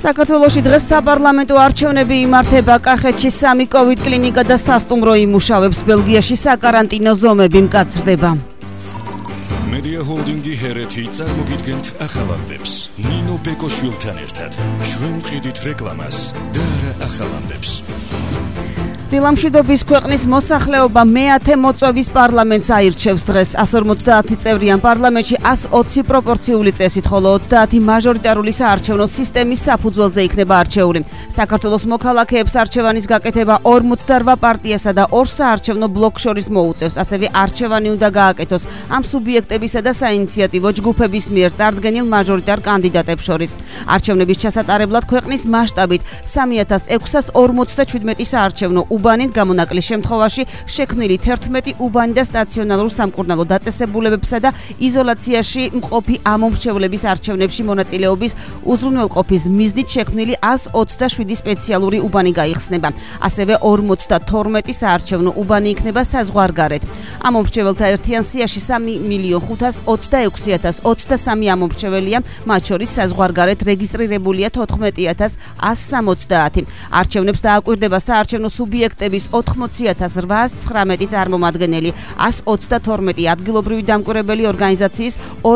საქართველოში დღეს საპარლამენტო არჩევნები იმართება. კახეთში 3 კოვიდ კლინიკა და სასტუმრო იმუშავებს. ბელგიაში საკარანტინო ზომები მკაცრდება. Media Holdingi ჰერეთი წარმოგიდგენთ ახალ ამბებს. ნინო ბეკოშვილთან ერთად ჩვენ ვყიდით რეკლამას და არა ახალ ამბებს. დილამშვიდობის ქვეყნის მოსახლეობა მე-10 მოწვევის პარლამენტს აირჩევს დღეს. 150 წევრიან პარლამენტში 120 პროპორციული წესით, ხოლო 30 მაჟორიტარული საარჩევნო სისტემის საფუძველზე იქნება არჩეული. საქართველოს მოქალაქეებს არჩევანის გაკეთება 48 პარტიასა და 2 საარჩევნო ბლოკს შორის მოუწევს. ასევე არჩევანი უნდა გააკეთოს ამ სუბიექტებისა და საინიციატივო ჯგუფების მიერ წარდგენილ მაჟორიტარ კანდიდატებს შორის. არჩევნების ჩასატარებლად ქვეყნის მასშტაბით 3647 საარჩევნო უბანი გამონაკლის შემთხვევაში შექმნილი 11 უბანი და სტაციონარულ სამკურნალო დაწესებულებებსა და იზოლაციაში მყოფი ამომრჩევლების არჩევნებში მონაწილეობის უზრუნველყოფის მიზნით შექმნილი 127 სპეციალური უბანი გაიხსნება. ასევე 52 საარჩევნო უბანი იქნება საზღვარგარეთ. ამომრჩეველთა ერთიან სიაში 3.026.023 ამომრჩეველია, მათ შორის საზღვარგარეთ რეგისტრირებულია 14160. არჩევნებს დააკვირდება საარჩევნო სუბიექტების 80819 წარმომადგენელი, 122 ადგილობრივი დამკვირვებელი ორგანიზაციის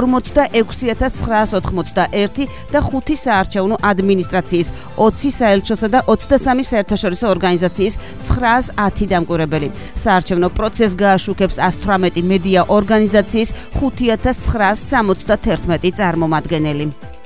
46981 და 5 საარჩევნო ადმინისტრაციის 20 საელჩოსა და 23 საერთაშორისო ორგანიზაციის 910 დამკვირვებელი. საარჩევნო პროცესს გააშუქებს 118 მედია ორგანიზაციის 5971 წარმომადგენელი.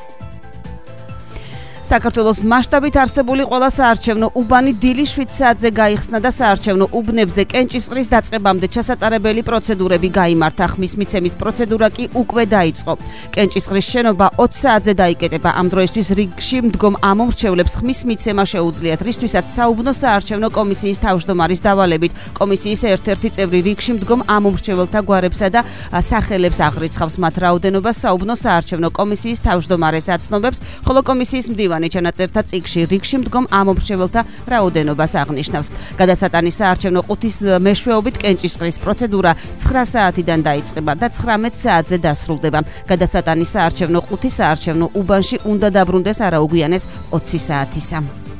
საქართველოს მასშტაბით არსებული ყველა საარჩევნო უბანი დილის 7 საათზე გაიხსნა და საარჩევნო უბნებზე კენჭისყრის დაწყებამდე ჩასატარებელი პროცედურები გაიმართა. ხმის მიცემის პროცედურა კი უკვე დაიწყო. კენჭისყრის შენობა 20 საათზე დაიკეტება. ამ დროისთვის რიგში მდგომ ამომრჩევლებს ხმის მიცემა შეუძლიათ, რისთვისაც საუბნო საარჩევნო კომისიის თავმჯდომარის დავალებით კომისიის ერთ-ერთი წევრი რიგში მდგომ ამომრჩეველთა გვარებსა და სახელებს აღრიცხავს. მათ რაოდენობას საუბნო საარჩევნო კომისიის თავმჯდომარეს აცნობებს, ხოლო კომისიის მდივანი ჩანაწერთა წიგნში რიგში მდგომ ამომრჩეველთა რაოდენობას აღნიშნავს. გადასატანის საარჩევნო ყუთის მეშვეობით კენჭისყრის პროცედურა 9 საათიდან დაიწყება და 19 საათზე დასრულდება. გადასატანის საარჩევნო ყუთი საარჩევნო უბანში უნდა დაბრუნდეს არაუგვიანეს 20 საათისა.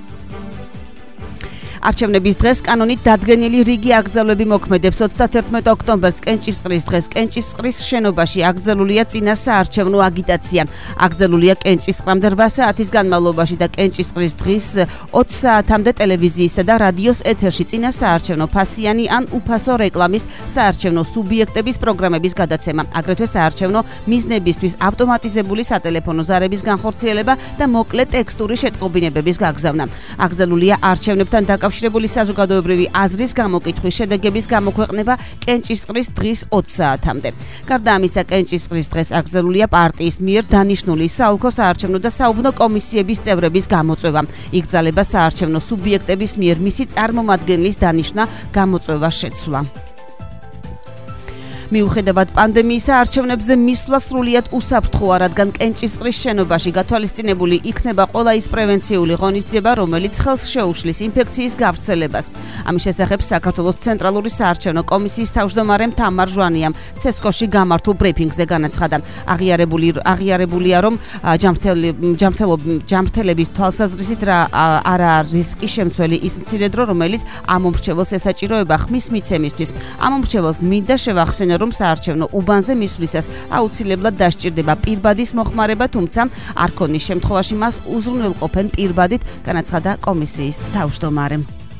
არჩევნების დღეს კანონით დადგენილი რიგი აკრძალვები მოქმედებს. 31 ოქტომბერს კენჭისყრის დღეს კენჭისყრის შენობაში აკრძალულია წინა საარჩევნო აგიტაცია. აკრძალულია კენჭისყრამდე 8 საათის განმავლობაში და კენჭისყრის დღის 20 საათამდე ტელევიზიისა და რადიოს ეთერში წინა საარჩევნო ფასიანი ან უფასო რეკლამის საარჩევნო სუბიექტების პროგრამების გადაცემა. აგრეთვე საარჩევნო მიზნებისთვის ავტომატიზებული სატელეფონო ზარების განხორციელება და მოკლე ტექსტური შეტყობინებების გაგზავნა. აკრძალულია არჩევნებთან დაკავშირებული საზოგადოებრივი აზრის გამოკითხვის შედეგების გამოქვეყნება კენჭისყრის დღის 20 საათამდე. გარდა ამისა, კენჭისყრის დღეს აკრძალულია პარტიის მიერ დანიშნული საოლქო საარჩევნო და საუბნო კომისიების წევრების გამოწვევა. იგრძალება საარჩევნო სუბიექტების მიერ მისი წარმომადგენლის დანიშვნა, გამოწვევა შეცვლა. მიუხედავად პანდემიის არჩევნებზე მისვლა სრულიად უსაფრთხოა, რადგან კენჭისყრის შენობაში გათვალისწინებული იქნება ყველა ის პრევენციული ღონისძიება, რომელიც ხელს შეუშლის ინფექციის გავრცელებას. ამის შესახებ საქართველოს ცენტრალური საარჩევნო კომისიის თავმჯდომარემ თამარ ჟვანიამ ცესკოში გამართულ ბრიფინგზე განაცხადა. აღიარებულია, რომ ჯანმრთელობის თვალსაზრისით არა რისკი შემცველი ის მცირე დრო, რომელიც ამომრჩეველს ესაჭიროება ხმის მიცემისთვის. ამომრჩეველს მინდა შევახსენო, რომ საარჩევნო უბანზე მისვლისას აუცილებლად დასჭირდება პირბადის მოხმარება, თუმცა არ ქონის შემთხვევაში მას უზრუნველყოფენ პირბადით, განაცხადა კომისიის თავმჯდომარემ.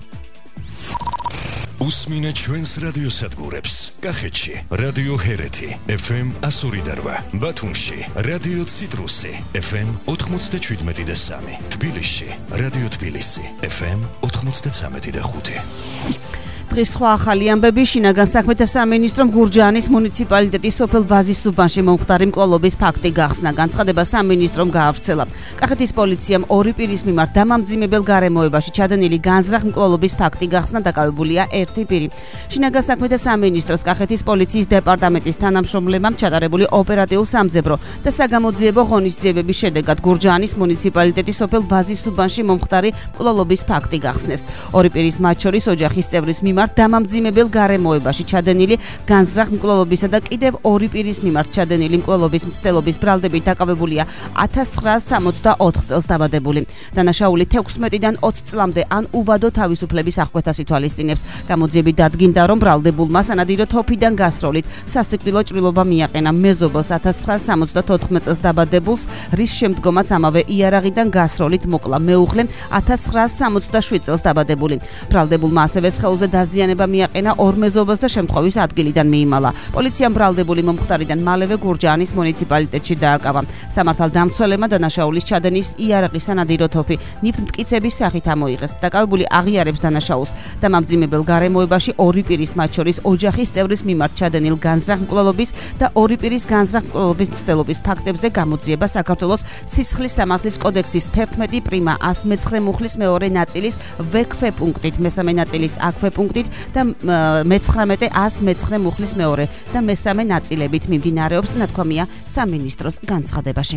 უსმინეთ ჩვენს რადიოსადგურებს. კახეთში რადიო ჰერეთი FM 102.8, ბათუმში რადიო ციტრუსი FM 97.3, თბილისში რადიო თბილისი FM 93.5. დღის სხვა ახალი ამბები. შინაგან საქმეთა სამინისტრომ გურჯაანის მუნიციპალიტეტის სოფელ ვაზის უბანში მომხდარი მკვლელობის ფაქტი გახსნა. განცხადება სამინისტრომ გაავრცელა. კახეთის პოლიციამ 2 პირის მიმართ დამამძიმებელ გარემოებაში ჩადენილი განზრახ მკვლელობის ფაქტი გახსნა, დაკავებულია 1 პირი. შინაგან საქმეთა სამინისტროს კახეთის პოლიციის დეპარტამენტის თანამშრომლებამ ჩატარებული ოპერატიულ სამძებრო და საგამოძიებო ღონისძიებების შედეგად გურჯაანის მუნიციპალიტეტის სოფელ ვაზის უბანში მომხდარი მკვლელობის ფაქტი გახსნეს. 2 პირის მათ შორის ოჯახის წევრის მიმართ მიმართ დამამძიმებელ გარემოებაში ჩადენილი განზრახ მკვლელობისა და კიდევ 2 პირის მიმართ ჩადენილი მკვლელობის მცდელობის ბრალდებით დაკავებულია 1964 წელს დაბადებული. დანაშაული 16-დან 20 წლამდე ან უვადო თავისუფლების აღკვეთას ითვალისწინებს. გამოძიებით დადგინდა, რომ ბრალდებულმა სანადირო თოფიდან გასროლით სასიკვდილო ჭრილობა მიაყენა მეზობელს 1974 წელს დაბადებულს, რის შემდგომაც ამავე იარაღიდან გასროლით მოკლა მეუღლე 1967 წელს დაბადებული. ბრალდებულმა ასევე სხეულზე დაზიანება მიაყენა ორ მეზობელს და შემთხვევის ადგილიდან მიიმალა. პოლიციამ ბრალდებული მომხდარიდან მალევე გურჯაანის მუნიციპალიტეტში დააკავა. სამართალდამცველებმა დანაშაულის ჩადენის იარაღის სანადირო თოფი ნივთმტკიცების სახით ამოიღეს. დაკავებული აღიარებს დანაშაულს დამამძიმებელ გარემოებაში 2 პირის, მათ შორის ოჯახის წევრის მიმართ ჩადენილ განზრახ მკვლელობის და 2 პირის განზრახ მკვლელობის მცდელობის ფაქტებზე გამოძიება საქართველოს სისხლის სამართლის კოდექსის 11 პრიმა 119 მუხლის მეორე ნაწილის ვექვე პუნქტით, მესამე ნაწილის აქვე პუნქტით და მე-19 119 მუხლის მეორე და მესამე ნაწილებით მიმდინარეობს, ნათქვამია სამინისტროს განცხადებაში.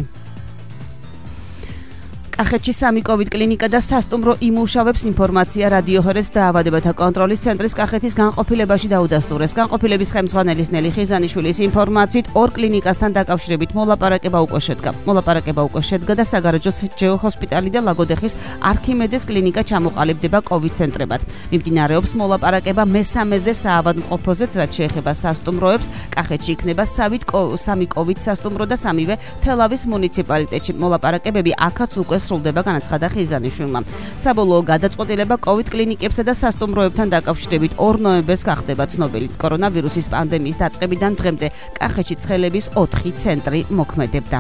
კახეთში 3 COVID კლინიკა და სასტუმრო იმუშავებს. ინფორმაცია რადიო ჰერეთს დაავადებათა კონტროლის ცენტრის კახეთის განყოფილებაში დაუდასტურეს. განყოფილების ხელმძღვანელის ნელი ხიზანიშვილის ინფორმაციით 2 კლინიკასთან დაკავშირებით მოლაპარაკება უკვე შედგა და საგარეჯოს ჯეოჰოსპიტალი და ლაგოდეხის არქიმედეს კლინიკა ჩამოყალიბდება COVID ცენტრებად. მიმდინარეობს მოლაპარაკება მე-3-ზე საავადმყოფოზეც, რაც შეეხება სასტუმროებს. კახეთში იქნება 3 COVID სასტუმრო და 3-ვე თელავის მუნიციპალიტეტში. მოლაპარაკებები აქაც უკვე სრულდება, განაცხადა ხიზანიშვილმა. საბოლოო გადაწყვეტილება COVID კლინიკებსა და სასტუმროებთან დაკავშირებით 2 ნოემბერს გახდება ცნობილი. კორონავირუსის პანდემიის დაწყებიდან დღემდე კახეთში ცხელების 4 ცენტრი მოქმედებდა.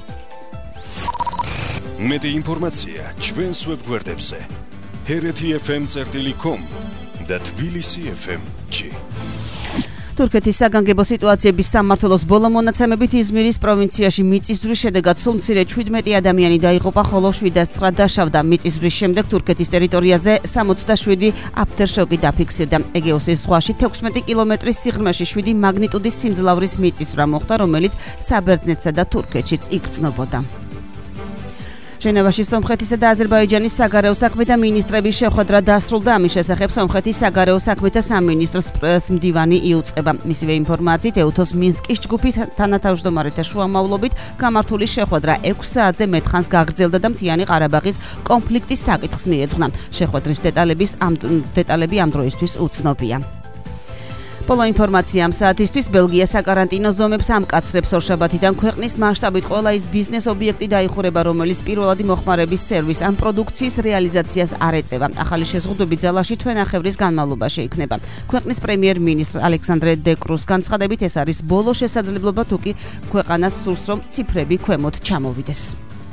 მეტი ინფორმაცია ჩვენს ვებგვერდებზე hereti.fm.com და tbilisi.fm.g. თურქეთის საგანგებო სიტუაციების სამმართველოს ბოლო მონაცემებით იზმირის პროვინციაში მიწისძვრის შედეგად სულ მცირე 17 ადამიანი დაიღუპა, ხოლო 709 დაშავდა. მიწისძვრის შემდეგ თურქეთის ტერიტორიაზე 67 აფტერშოკი დაფიქსირდა. ეგეოსის ზღვაში 16 კილომეტრის სიღრმეში 7 მაგნიტუდის სიმძლავრის მიწისძვრა მოხდა, რომელიც საბერძნეთსა და თურქეთშიც იგრძნობოდა. ჟენევაში სომხეთისა და აზერბაიჯანის საგარეო საქმეთა მინისტრების შეხვედრა დასრულდა. ამის შესახებ სომხეთის საგარეო საქმეთა სამინისტროს მდივანი იუწყება. მისივე ინფორმაციით, ეუთოს მინსკის ჯგუფის თანათავმჯდომარეთა შუამავლობით გამართული შეხვედრა 6 საათზე მეტხანს გაგრძელდა და მთიანი ყარაბაღის კონფლიქტის საკითხს მიეძღვნა. შეხვედრის დეტალები ამ დროისთვის უცნობია. ბოლო ინფორმაცია ამ საათისთვის. ბელგია საკარანტინო ზომებს ამკაცრებს. ორშაბათიდან ქვეყნის მასშტაბით ყველა ის ბიზნეს ობიექტი დაიხურება, რომელიც პირველადი მოხმარების სერვის ან პროდუქციის რეალიზაციას არ ეწევა. ახალი შეზღუდვები ძალაში თვენახევრის განმავლობაში იქნება. ქვეყნის პრემიერ-მინისტრ ალექსანდრე დე კრუს განცხადებით, ეს არის ბოლო შესაძლებლობა, თუ კი ქვეყანას სურს, რომ ციფრები ქვემოთ ჩამოვიდეს.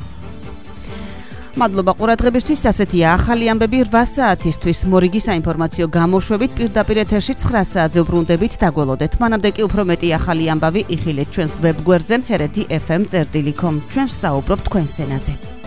მადლობა ყურადღებისთვის. ასეთია ახალი ამბები 8 საათისთვის. მორიგი საინფორმაციო გამოშვებით პირდაპირ ეთერში 9 საათზე უბრუნდებით. დაგველოდეთ. მანამდე კი უფრო მეტი ახალი ამბავი იხილეთ ჩვენს ვებგვერდზე hereti.fm.com. ჩვენ ვსაუბრობთ თქვენს ენაზე.